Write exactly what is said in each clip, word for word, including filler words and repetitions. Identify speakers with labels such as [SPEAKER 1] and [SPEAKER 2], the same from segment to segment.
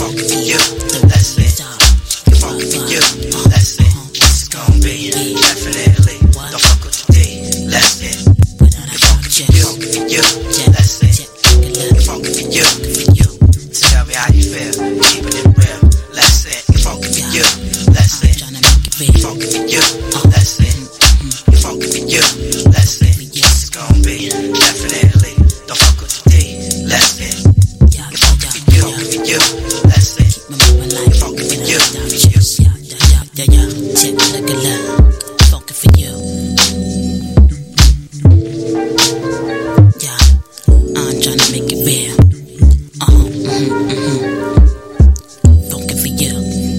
[SPEAKER 1] funky for you, that's it. Get funky for you, that's it. It's gonna be definitely the fuck with the D, that's it. Get funky for you, you, that's it. Get funky for you, for you. So tell me how you feel, keeping it real, that's it. Get funky for you, that's it. Get funky for you, that's it. Get funky for you, that's it. It's gonna be definitely the fuck with the D, that's it. Get funky for you, for you, that's it. Get funky for you, for you. Yeah, yeah, yeah, check like a love, funky for you. Yeah, I'm tryna make it real. Uh-huh, mm-hmm, mm-hmm. Funky for you.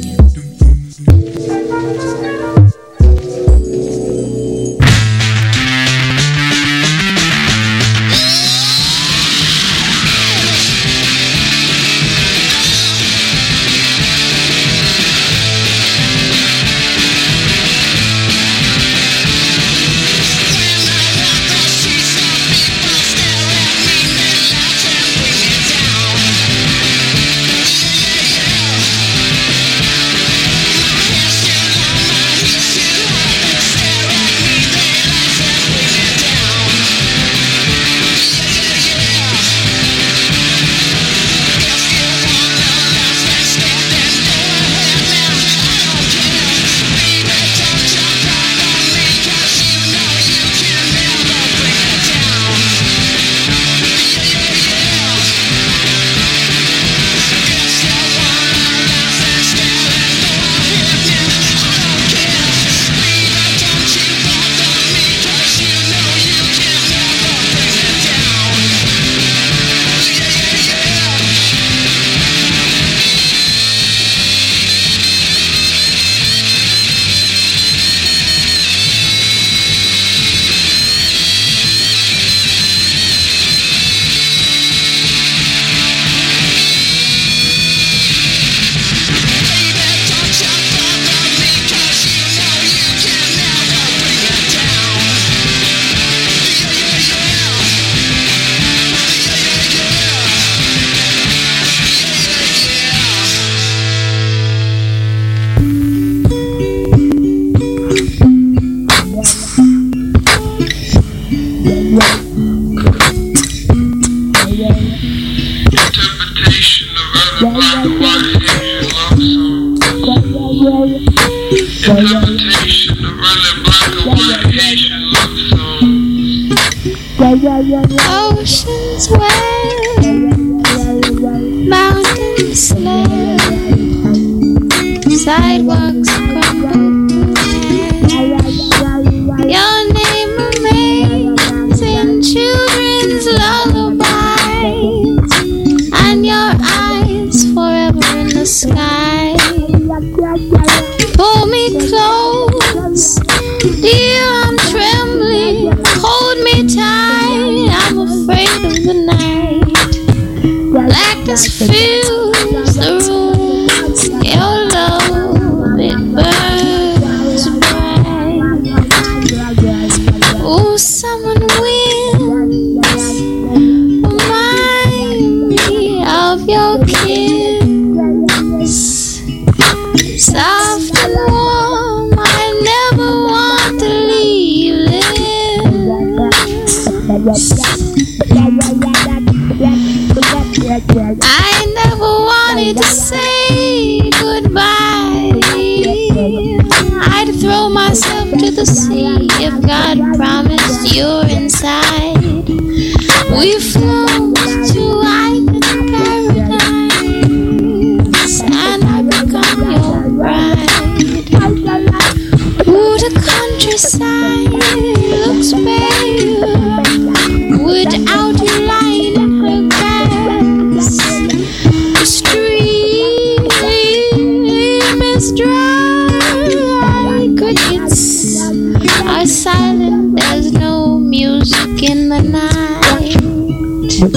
[SPEAKER 2] Interpretation of early black and white Asian love songs.
[SPEAKER 3] Oceans wave, mountains slay, sidewalks crumble to ash. Your name remains in children's lullabies, and your eyes forever in the sky. Pull me close, dear, I'm trembling. Hold me tight, I'm afraid of the night. Blackness fills the room, your love, it burns bright. Oh, someone winds, remind me of your kiss. Soft and warm, I never want to leave this. I never wanted to say goodbye. I'd throw myself to the sea if God promised you're inside. We've flown to island paradise, and I become your bride. Ooh, the countryside looks bare without you lying in her grass. The stream is dry, crickets are silent, there's no music in the night.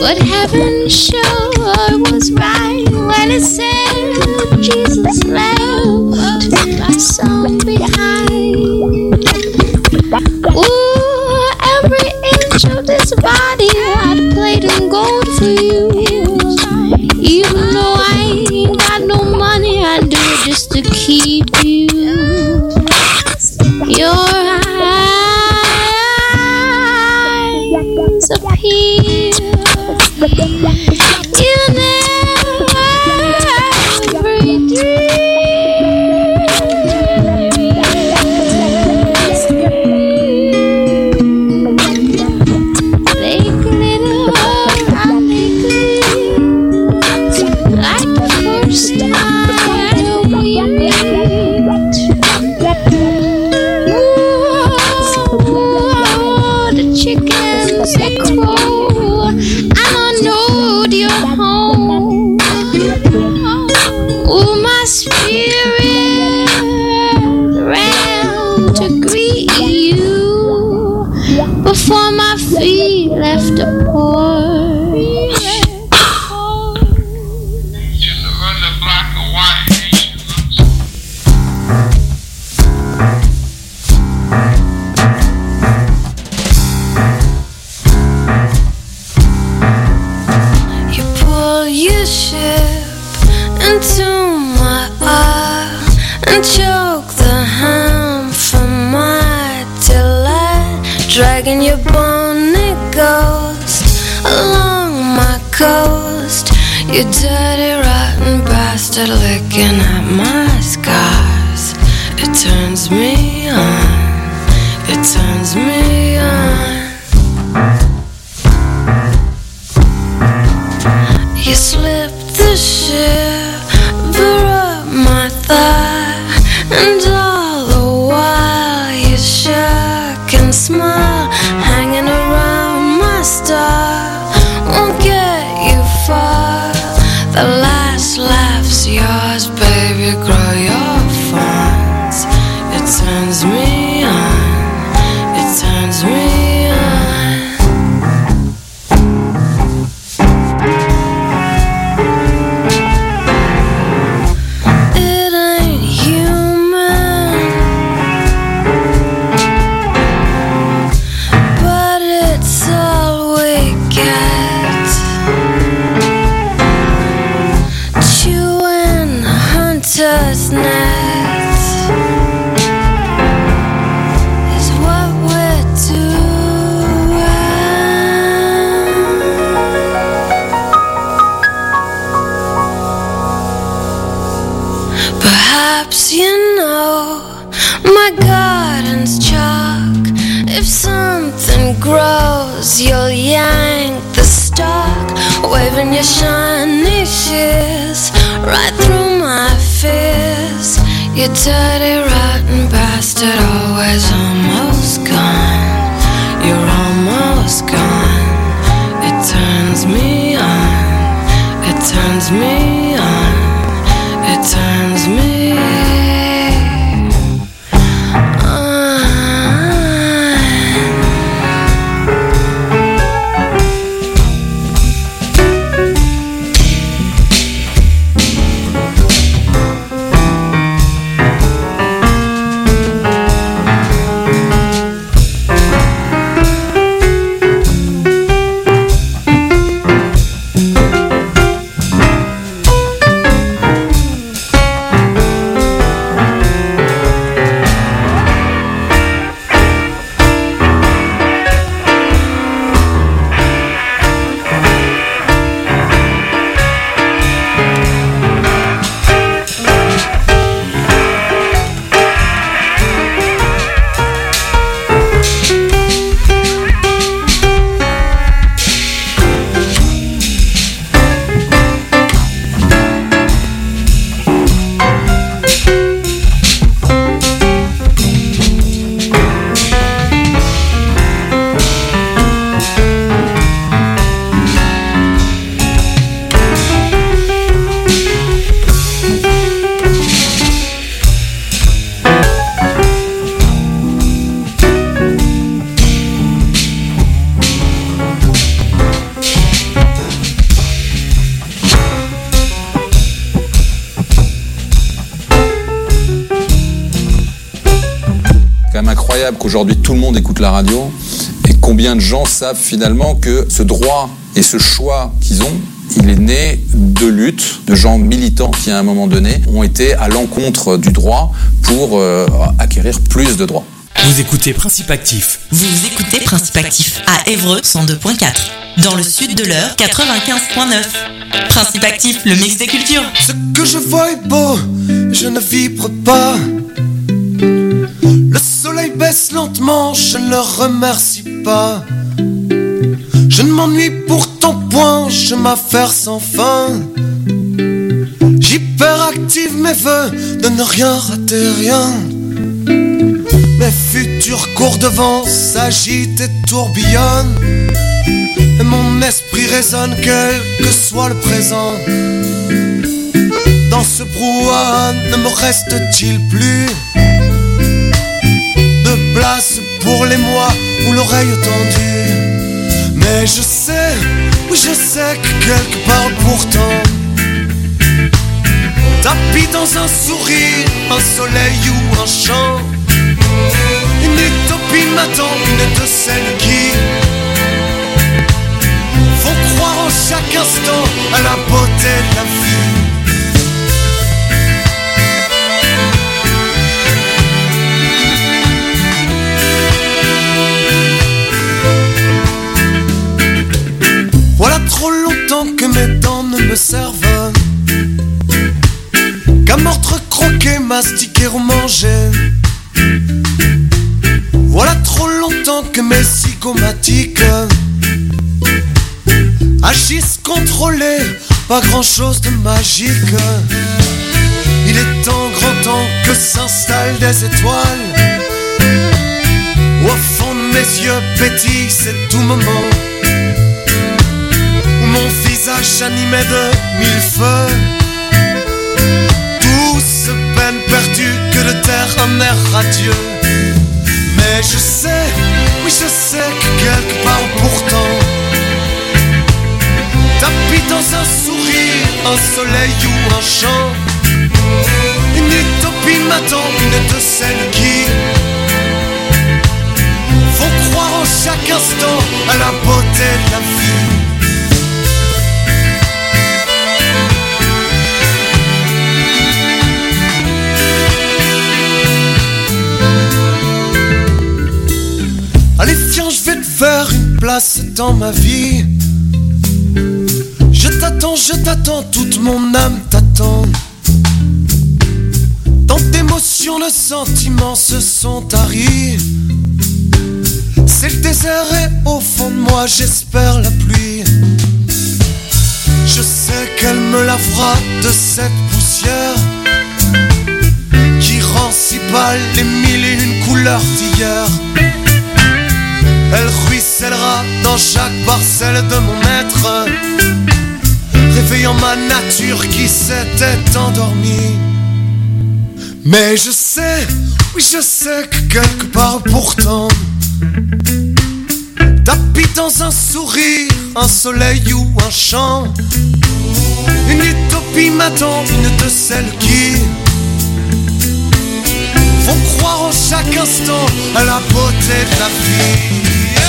[SPEAKER 3] But heaven sure was right when it said Jesus left my son behind. Ooh, every inch of this body I'd plate in gold for you. Even though I ain't got no money, I'd do it just to keep you. Your eyes appear in every dream. They glitter and they gleam like the first time we met. Ooh, the chickens they crow, and I know you're home. Ooh, my spirit ran to greet you before my feet left the porch.
[SPEAKER 2] Just a run the block of white Haitian looks.
[SPEAKER 3] You pull your ship into my eye and choke the ham from my delight, dragging your bony ghost along my coast. You dirty rotten bastard licking at my scars. It turns me on, it turns me on. You slipped the shiver up my thigh, and all the while you shook and smiled, hanging around my star. Won't get you far. The last laugh's yours, baby. Grow your fawns. It turns me on. It turns me on. It ain't human, but it's all we get. Chewing hunter's net is what we're doing. Perhaps you know my garden's chalk. If something grows, you'll yank the stalk, waving your shiny shears right through my fears. You dirty rotten bastard, always almost gone. You're almost gone. It turns me on. It turns me on. It turns me on.
[SPEAKER 4] incroyable qu'aujourd'hui tout le monde écoute la radio et combien de gens savent finalement que ce droit et ce choix qu'ils ont, il est né de luttes, de gens militants qui à un moment donné ont été à l'encontre du droit pour euh, acquérir plus de droits.
[SPEAKER 5] Vous écoutez Principe Actif.
[SPEAKER 6] Vous écoutez Principe Actif à Évreux cent deux virgule quatre. Dans le sud de l'Eure, quatre-vingt-quinze virgule neuf. Principe Actif, le mix des cultures.
[SPEAKER 7] Ce que je vois est beau, je ne vibre pas. Le soleil baisse lentement, je ne le remercie pas. Je ne m'ennuie pourtant point, je m'affaire sans fin. J'hyperactive mes vœux de ne rien rater, rien. Mes futurs cours devant s'agitent et tourbillonnent. Et mon esprit résonne quel que soit le présent. Dans ce brouhaha ne me reste-t-il plus de place pour les mois où l'oreille tendue. Mais je sais, oui je sais que quelque part pourtant tapis dans un sourire, un soleil ou un chant, une utopie m'attend, une de celles qui font croire en chaque instant à la beauté de la vie. Voilà trop longtemps que mes dents ne me servent qu'à mordre, croquer, mastiquer ou manger. Voilà trop longtemps que mes zygomatiques agissent contrôlés, pas grand chose de magique. Il est temps, grand temps que s'installent des étoiles. Au fond de mes yeux pétille, c'est tout moment où mon visage animé de mille feux. Douce peine perdue que de terre un air radieux. Mais je sais, oui je sais que quelque part pourtant tapis dans un sourire, un soleil ou un chant, une utopie m'attend, une de celles qui font croire en chaque instant à la beauté de la vie. Allez viens, je vais te faire une place dans ma vie. Je t'attends, je t'attends, toute mon âme t'attend. Tant d'émotions, de sentiments se sont taris. C'est le désert et au fond de moi j'espère la pluie. Je sais qu'elle me lavera de cette poussière qui rend si pâle les mille et une couleurs d'hier. Elle ruissellera dans chaque parcelle de mon être, réveillant ma nature qui s'était endormie. Mais je sais, oui je sais que quelque part pourtant tapis dans un sourire, un soleil ou un chant, une utopie m'attend, une de celles qui font croire en chaque instant à la beauté de la vie.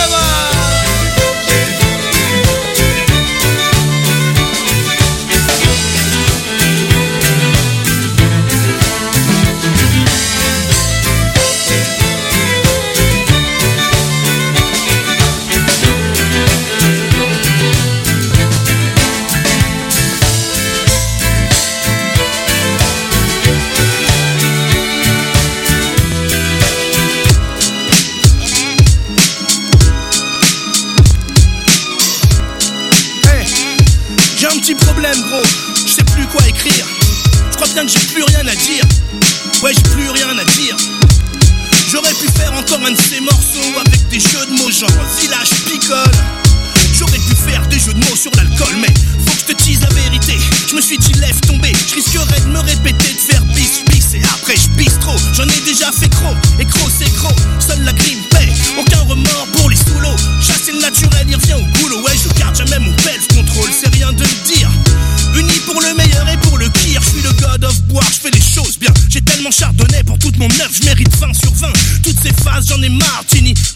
[SPEAKER 8] Gros, je sais plus quoi écrire. Je crois bien que j'ai plus rien à dire. Ouais, j'ai plus rien à dire. J'aurais pu faire encore un de ces morceaux avec des jeux de mots genre village picole. J'aurais pu faire des jeux de mots sur l'alcool, mais faut que je te dise la vérité. Je me suis dit laisse tomber, je risquerais de me répéter, de faire bis bis et après je bis trop. J'en ai déjà fait gros, et gros c'est gros. Seule la grime paie, aucun remords pour les sous-lots. Chasser le naturel, il revient au boulot. Ouais, je garde jamais mon self-control, c'est rien de me dire. Unis pour le meilleur et pour le pire. Je suis le god of boire, je fais les choses bien. J'ai tellement chardonnay pour toute mon œuvre, je mérite vingt sur vingt. Toutes ces phases, j'en ai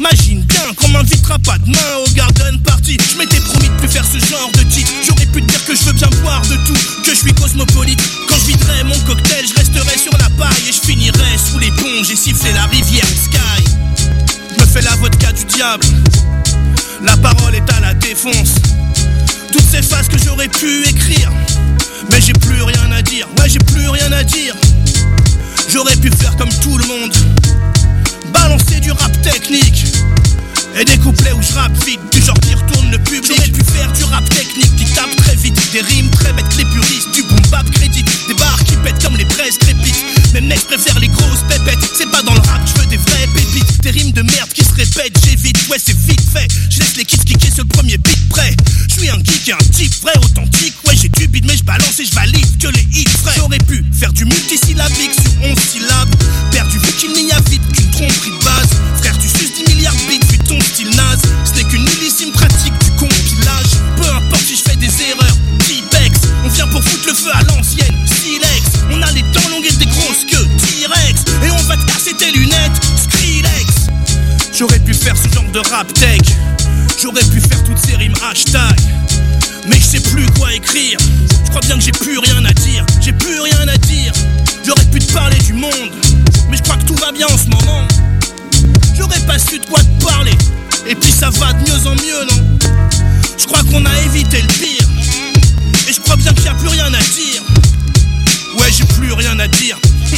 [SPEAKER 8] Imagine bien qu'on m'invitera pas demain au garden party. Je m'étais promis de plus faire ce genre de titre. J'aurais pu te dire que je veux bien boire de tout, que je suis cosmopolite. Quand je viderai mon cocktail, je resterai sur la paille et je finirai sous l'éponge et siffler la rivière Sky. Je me fais la vodka du diable, la parole est à la défonce. Toutes ces phases que j'aurais pu écrire, mais j'ai plus rien à dire, ouais j'ai plus rien à dire. J'aurais pu faire comme tout le monde, balancer du rap technique et des couplets où je rappe vite, du genre qui retourne le public. J'aurais pu faire du rap technique qui tape très vite, des rimes très bêtes, les puristes, du boom bap crédit, des barres qui pètent comme les braises crépites. Même mec préfère les grosses pépettes, c'est pas dans le rap, je veux des vraies pépites. Des rimes de merde qui se répètent, j'évite, ouais c'est vite fait. Je laisse les kids kicker sur le premier beat prêt. Je suis un geek et un type vrai, authentique, ouais j'ai du beat mais je balance et je valide que les hits frais. J'aurais pu faire du multisyllabique sur onze syllabes, perdu vu qu'il n'y a vite qu'une tromperie de base. Frère tu suces dix milliards de bits vu ton style naze, ce n'est qu'une millésime pratique du compilage. Peu importe si je fais des erreurs, T-Bex, on vient pour foutre le feu à l'ancienne, Silex. On a les dents longues et des grosses queues, T-Rex, et on va te casser tes lunettes, Skrillex. J'aurais pu faire ce genre de rap tech, j'aurais pu faire toutes ces rimes hashtag, mais je sais plus quoi écrire. Je crois bien que j'ai plus rien à dire, j'ai plus rien à dire. J'aurais pu te parler du monde, mais je crois que tout va bien en ce moment. J'aurais pas su de quoi te parler, et puis ça va de mieux en mieux, non? Je crois qu'on a évité le pire, et je crois bien qu'il y a plus rien à dire. Ouais, j'ai plus rien à dire.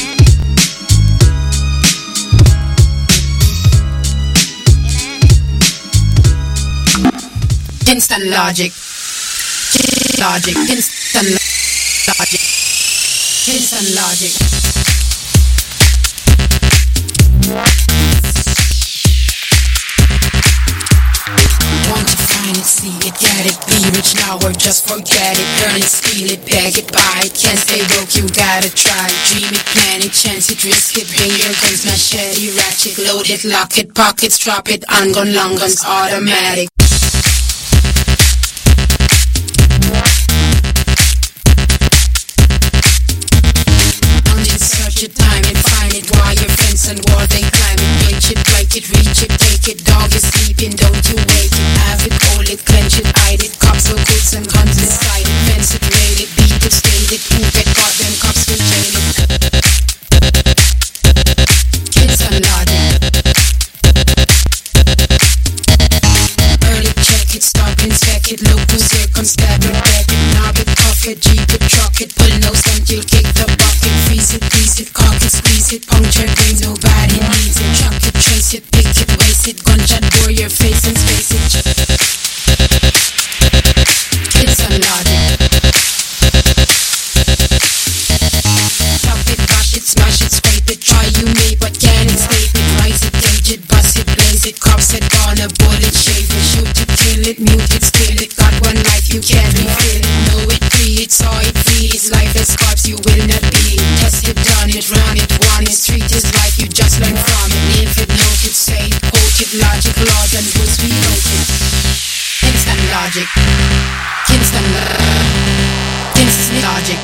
[SPEAKER 9] Instant logic, logic, instant logic, instant logic. Want to find it, see it, get it, be rich now or just forget it. Earn it, steal it, beg it, buy it. Can't stay broke, you gotta try it. Dream it, plan it, chance it, risk it. Bring your guns, machete, ratchet, load it, lock it, pockets, drop it. On gun, long guns, automatic. Search it, time it, find it, while your fence and wall they climb it, break it, break it, reach it, take it, dog is sleeping, don't you wake it, have it, hold it, clench it, hide it, cops or goods and guns inside it, fence it, rail it, beat it, stain it, who get caught, them cops will jail it. Kids and logic. Early check it, stop and check it, look who's here, come stab it, back it, knob it, cuff it, jeep it, truck it, pull no stunt, you'll kick the bucket, freeze it, grease it, cock it, squeeze it, puncture things, nobody needs it, chuck it, trace it, pick it, waste it, gunshot, bore your face and space it. Kids and logic. Chop it, bash it, smash it, scrape it, try you may, but can it, state it, rise it, gauge it, bust it, blaze it, cops it, gonna bullet, shave it, shoot it, kill it, mute it, steal it, got one life, you can't refill it, know it, free it, saw it, free it's life as corpse, you will not be it, test it, done it, run it, want it, treat it like you just learn from it, live it, note it, say it, quote it, logic, laws and rules, we wrote it. Instant logic, instant logic, instant logic,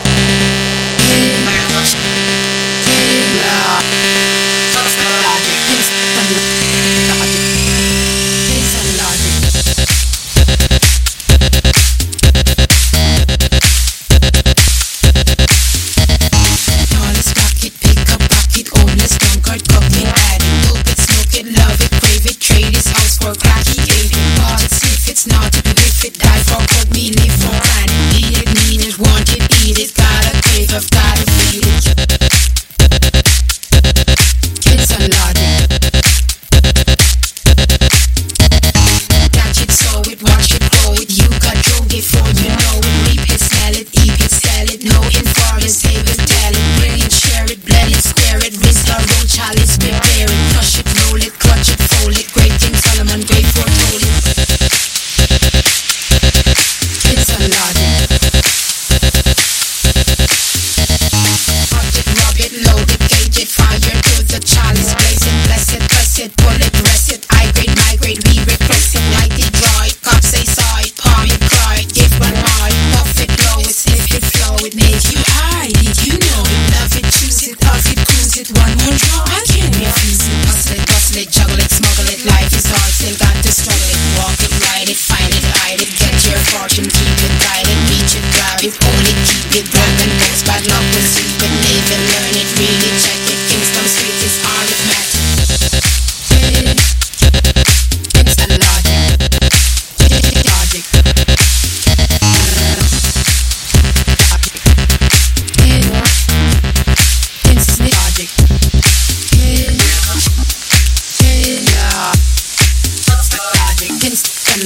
[SPEAKER 9] it's not to if it die for cook me live for granted. Need it, need it, want it, eat it, gotta pay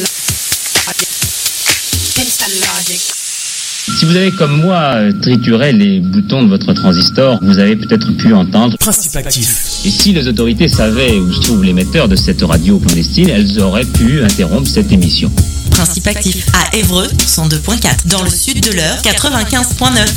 [SPEAKER 10] Si vous avez comme moi trituré les boutons de votre transistor, vous avez peut-être pu entendre
[SPEAKER 5] Principe actif.
[SPEAKER 10] Et si les autorités savaient où se trouve l'émetteur de cette radio clandestine, elles auraient pu interrompre cette émission.
[SPEAKER 6] Principe actif à Évreux cent deux point quatre, dans le sud de l'Eure quatre-vingt-quinze point neuf.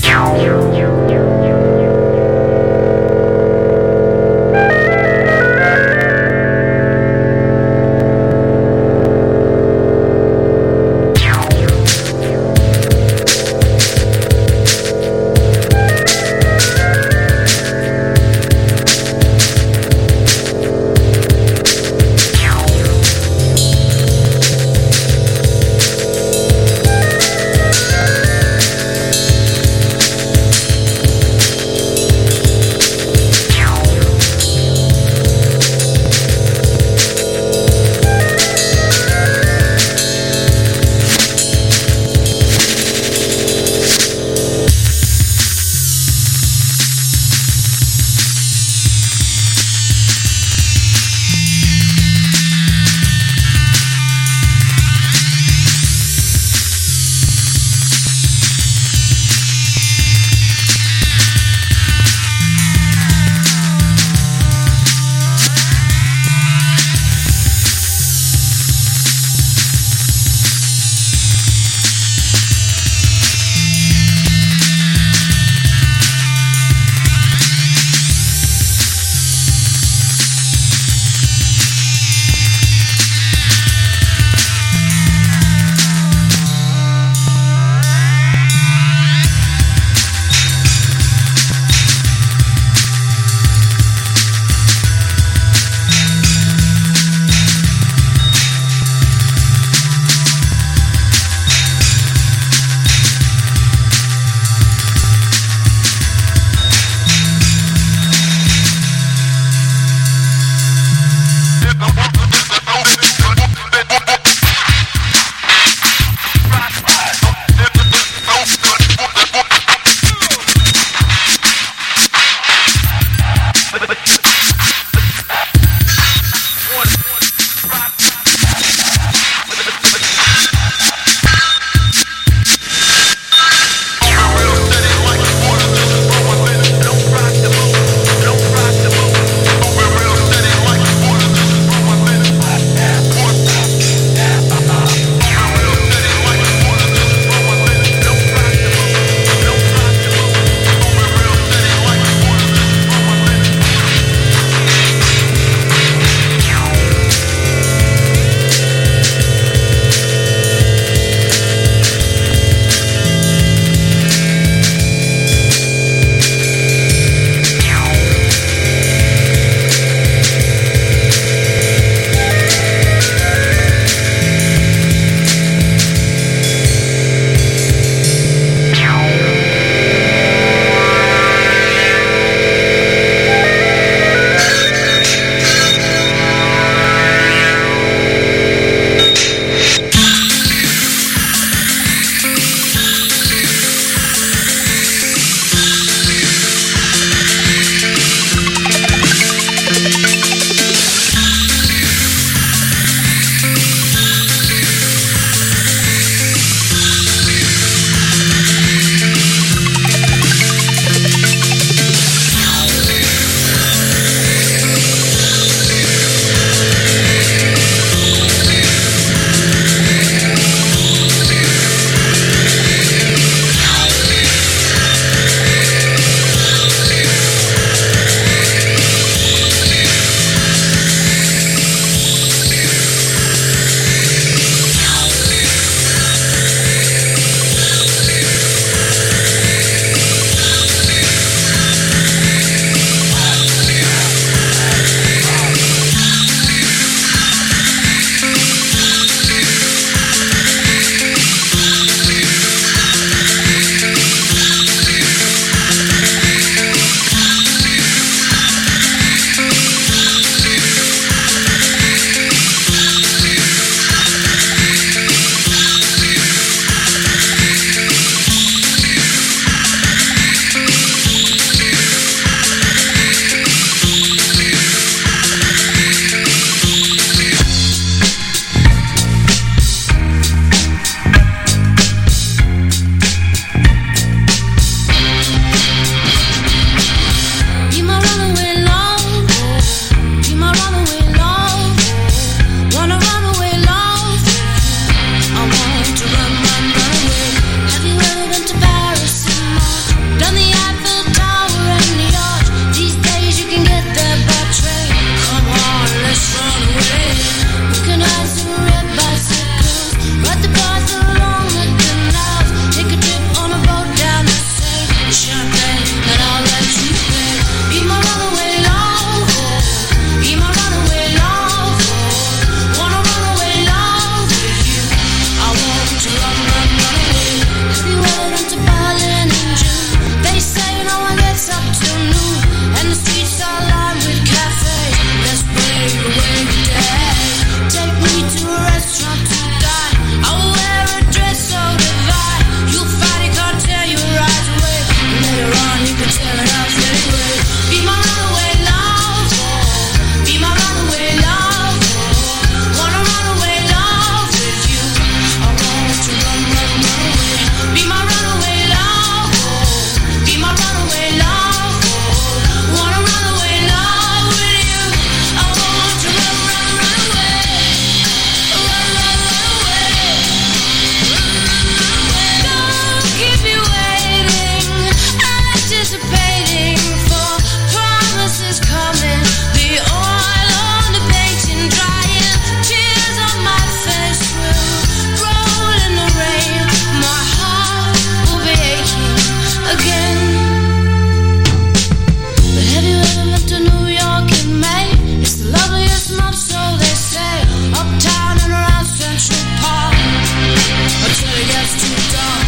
[SPEAKER 11] until it gets too dark.